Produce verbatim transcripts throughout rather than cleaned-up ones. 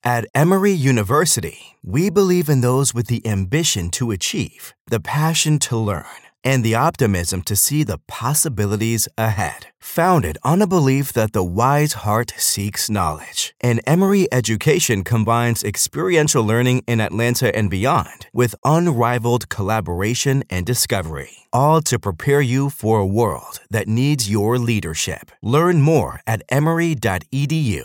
At Emory University, we believe in those with the ambition to achieve, the passion to learn, and the optimism to see the possibilities ahead. Founded on a belief that the wise heart seeks knowledge, and Emory education combines experiential learning in Atlanta and beyond with unrivaled collaboration and discovery, all to prepare you for a world that needs your leadership. Learn more at emory dot e d u.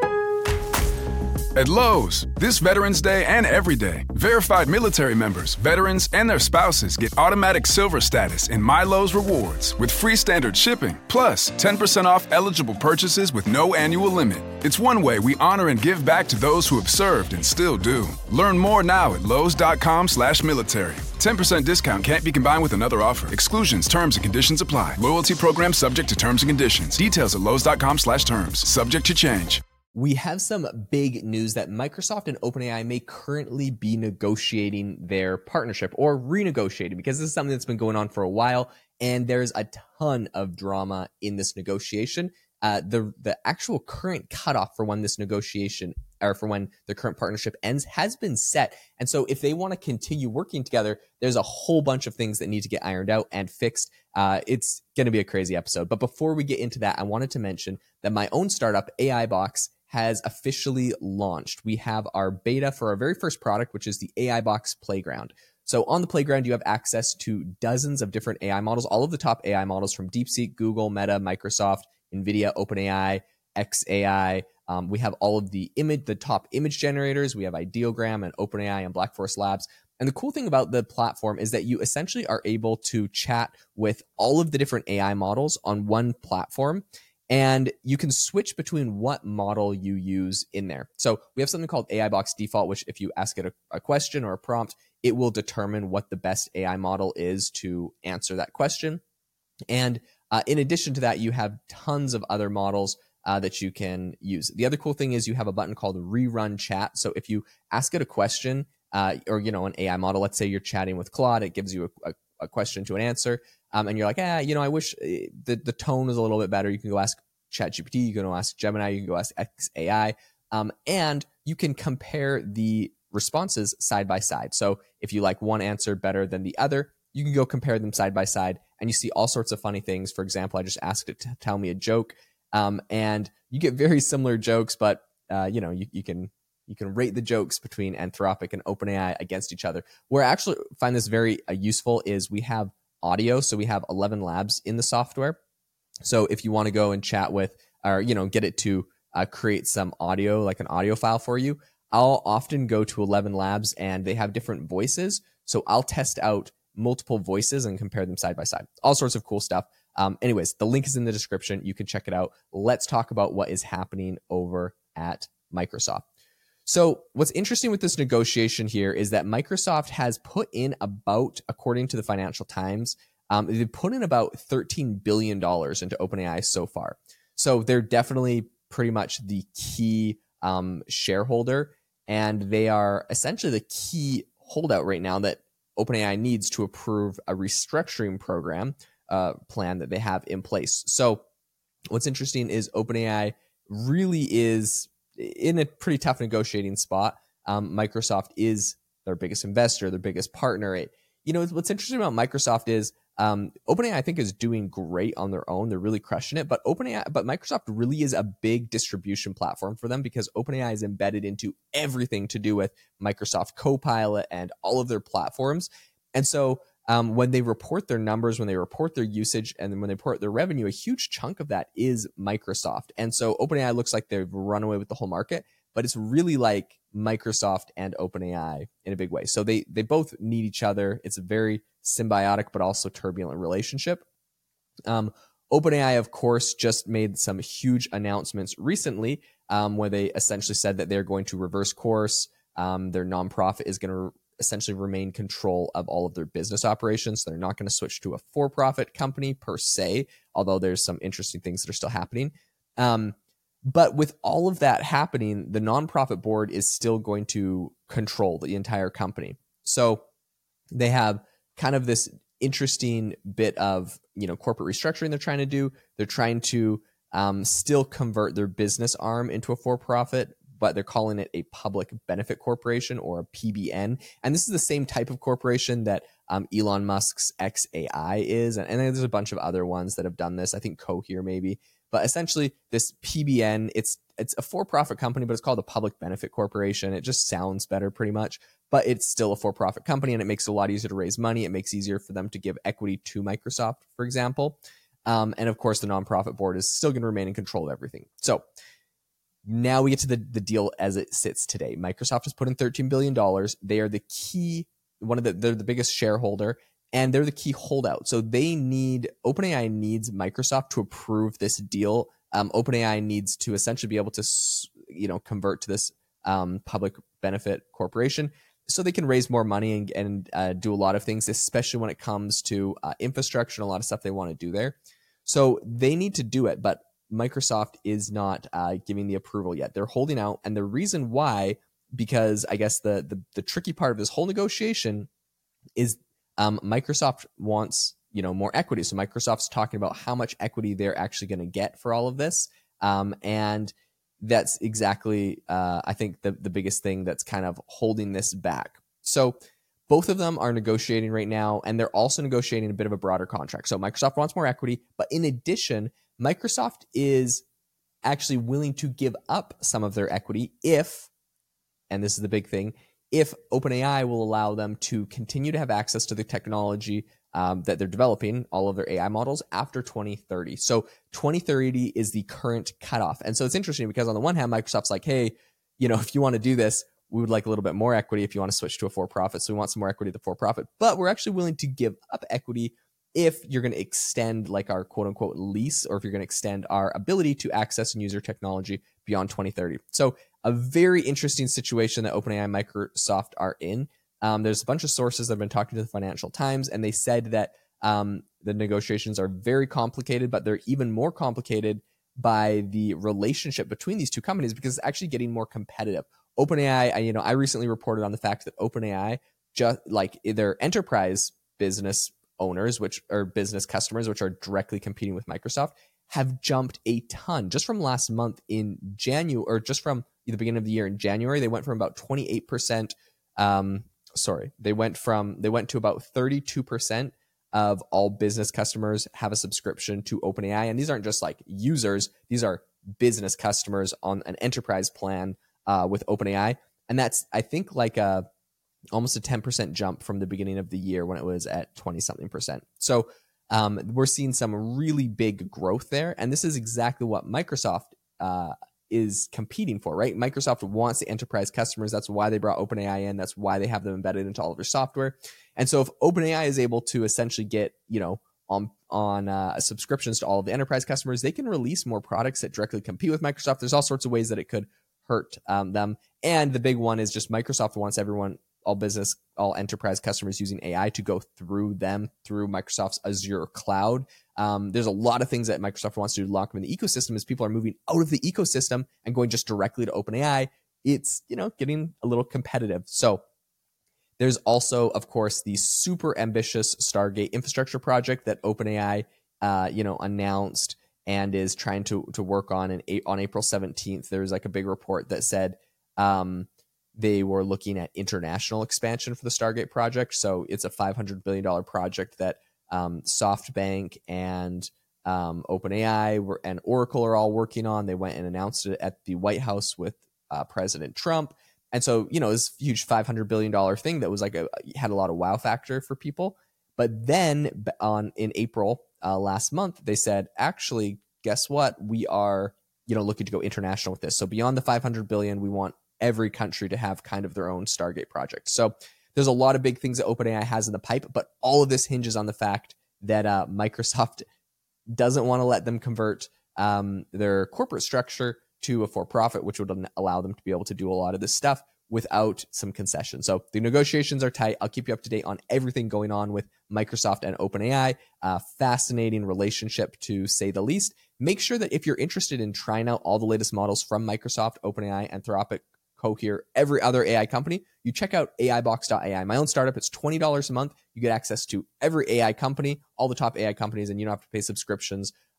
At Lowe's, this Veterans Day and every day, verified military members, veterans, and their spouses get automatic silver status in My Lowe's Rewards with free standard shipping, plus ten percent off eligible purchases with no annual limit. It's one way we honor and give back to those who have served and still do. Learn more now at lowes.com slash military. ten percent discount can't be combined with another offer. Exclusions, terms, and conditions apply. Loyalty program subject to terms and conditions. Details at lowes.com slash terms. Subject to change. We have some big news that Microsoft and OpenAI may currently be negotiating their partnership or renegotiating, because this is something that's been going on for a while, and there's a ton of drama in this negotiation. Uh, the the actual current cutoff for when this negotiation or for when the current partnership ends has been set. And so if they want to continue working together, there's a whole bunch of things that need to get ironed out and fixed. Uh, it's going to be a crazy episode. But before we get into that, I wanted to mention that my own startup, A I Box, has officially launched. We have our beta for our very first product, which is the A I Box Playground. So on the Playground, you have access to dozens of different A I models, all of the top A I models from DeepSeek, Google, Meta, Microsoft, NVIDIA, OpenAI, X A I. Um, we have all of the image, the top image generators. We have Ideogram and OpenAI and Black Forest Labs. And the cool thing about the platform is that you essentially are able to chat with all of the different A I models on one platform. And you can switch between what model you use in there. So we have something called A I Box Default, which if you ask it a, a question or a prompt, it will determine what the best A I model is to answer that question. And uh, in addition to that, you have tons of other models uh, that you can use. The other cool thing is you have a button called Rerun Chat. So if you ask it a question uh, or, you know, an A I model, let's say you're chatting with Claude, it gives you a, a, a question to an answer. Um, and you're like, ah, you know, I wish the, the tone was a little bit better. You can go ask ChatGPT, you can go ask Gemini, you can go ask X A I, um, and you can compare the responses side by side. So if you like one answer better than the other, you can go compare them side by side, and you see all sorts of funny things. For example, I just asked it to tell me a joke, um, and you get very similar jokes, but uh, you know, you, you can you can rate the jokes between Anthropic and OpenAI against each other. Where I actually find this very uh, useful is we have audio. So we have eleven labs in the software. So if you want to go and chat with, or, you know, get it to uh, create some audio, like an audio file for you, I'll often go to eleven labs and they have different voices. So I'll test out multiple voices and compare them side by side. All sorts of cool stuff. Um, anyways, the link is in the description. You can check it out. Let's talk about what is happening over at Microsoft. So what's interesting with this negotiation here is that Microsoft has put in about, according to the Financial Times, um, they've put in about thirteen billion dollars into OpenAI so far. So they're definitely pretty much the key um, shareholder, and they are essentially the key holdout right now that OpenAI needs to approve a restructuring program uh, plan that they have in place. So what's interesting is OpenAI really is in a pretty tough negotiating spot. Um, Microsoft is their biggest investor, their biggest partner. It, you know, what's interesting about Microsoft is um, OpenAI, I think, is doing great on their own. They're really crushing it. But OpenAI, but Microsoft really is a big distribution platform for them because OpenAI is embedded into everything to do with Microsoft Copilot and all of their platforms. And so um, when they report their numbers, when they report their usage, and then when they report their revenue, a huge chunk of that is Microsoft. And so OpenAI looks like they've run away with the whole market, but it's really like Microsoft and OpenAI in a big way. So they they both need each other. It's a very symbiotic but also turbulent relationship. Um, OpenAI, of course, just made some huge announcements recently um, where they essentially said that they're going to reverse course. Um, their nonprofit is going to essentially remain control of all of their business operations. So they're not going to switch to a for-profit company per se, although there's some interesting things that are still happening. Um, but with all of that happening, the nonprofit board is still going to control the entire company. So they have kind of this interesting bit of, you know, corporate restructuring they're trying to do. They're trying to um, still convert their business arm into a for-profit, but they're calling it a public benefit corporation, or a P B N. And this is the same type of corporation that um, Elon Musk's X A I is. And, and there's a bunch of other ones that have done this. I think Cohere maybe. But essentially, this P B N, it's it's a for-profit company, but it's called a public benefit corporation. It just sounds better pretty much, but it's still a for-profit company, and it makes it a lot easier to raise money. It makes it easier for them to give equity to Microsoft, for example. Um, and of course, the nonprofit board is still going to remain in control of everything. So now we get to the, the deal as it sits today. Microsoft has put in thirteen billion dollars. They are the key, one of the, they're the biggest shareholder, and they're the key holdout. So they need, OpenAI needs Microsoft to approve this deal. Um, OpenAI needs to essentially be able to, you know, convert to this um, public benefit corporation so they can raise more money and, and uh, do a lot of things, especially when it comes to uh, infrastructure and a lot of stuff they want to do there. So they need to do it, but Microsoft is not uh, giving the approval yet. They're holding out, and the reason why, because I guess the the, the tricky part of this whole negotiation is um, Microsoft wants, you know, more equity. So Microsoft's talking about how much equity they're actually going to get for all of this. Um, and that's exactly, uh, I think, the, the biggest thing that's kind of holding this back. So both of them are negotiating right now, and they're also negotiating a bit of a broader contract. So Microsoft wants more equity, but in addition, Microsoft is actually willing to give up some of their equity if, and this is the big thing, if OpenAI will allow them to continue to have access to the technology um, that they're developing, all of their A I models, after twenty thirty. So twenty thirty is the current cutoff. And so it's interesting because on the one hand, Microsoft's like, hey, you know, if you want to do this, we would like a little bit more equity if you want to switch to a for-profit. So we want some more equity at the for-profit, but we're actually willing to give up equity if you're going to extend like our quote unquote lease, or if you're going to extend our ability to access and use your technology beyond twenty thirty. So a very interesting situation that OpenAI and Microsoft are in. Um, there's a bunch of sources that have been talking to the Financial Times, and they said that um, the negotiations are very complicated, but they're even more complicated by the relationship between these two companies because it's actually getting more competitive. OpenAI, I, you know, I recently reported on the fact that OpenAI, just like their enterprise business owners, which are business customers, which are directly competing with Microsoft, have jumped a ton just from last month in January, or just from the beginning of the year in January. They went from about twenty-eight percent. Um, sorry, they went from they went to about thirty-two percent of all business customers have a subscription to OpenAI, and these aren't just like users; these are business customers on an enterprise plan uh, with OpenAI, and that's I think like a almost a ten percent jump from the beginning of the year when it was at twenty something percent. So um, we're seeing some really big growth there. And this is exactly what Microsoft uh, is competing for, right? Microsoft wants the enterprise customers. That's why they brought OpenAI in. That's why they have them embedded into all of their software. And so if OpenAI is able to essentially get, you know, on, on uh, subscriptions to all of the enterprise customers, they can release more products that directly compete with Microsoft. There's all sorts of ways that it could hurt um, them. And the big one is just Microsoft wants everyone, all business, all enterprise customers using A I to go through them, through Microsoft's Azure cloud. Um, there's a lot of things that Microsoft wants to do to lock them in the ecosystem as people are moving out of the ecosystem and going just directly to OpenAI. It's, you know, getting a little competitive. So there's also, of course, the super ambitious Stargate infrastructure project that OpenAI, uh, you know, announced and is trying to to work on. And on April seventeenth, there was like a big report that said, um, they were looking at international expansion for the Stargate project. So it's a five hundred billion dollars project that um, SoftBank and um, OpenAI were, and Oracle are all working on. They went and announced it at the White House with uh, President Trump. And so, you know, this huge five hundred billion dollars thing that was like a, had a lot of wow factor for people. But then on in April uh, last month, they said, actually, guess what? We are, you know, looking to go international with this. So beyond the five hundred billion, we want every country to have kind of their own Stargate project. So there's a lot of big things that OpenAI has in the pipe, but all of this hinges on the fact that uh, Microsoft doesn't want to let them convert um, their corporate structure to a for-profit, which would allow them to be able to do a lot of this stuff without some concession. So the negotiations are tight. I'll keep you up to date on everything going on with Microsoft and OpenAI. Uh, fascinating relationship, to say the least. Make sure that if you're interested in trying out all the latest models from Microsoft, OpenAI, Anthropic, Cohere, every other A I company, you check out A I box dot A I. My own startup, it's twenty dollars a month. You get access to every A I company, all the top A I companies, and you don't have to pay subscriptions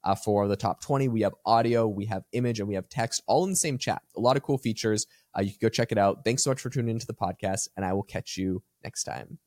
Uh, for the top twenty, we have audio, we have image, and we have text, all in the same chat. A lot of cool features. Uh, you can go check it out. Thanks so much for tuning into the podcast, and I will catch you next time.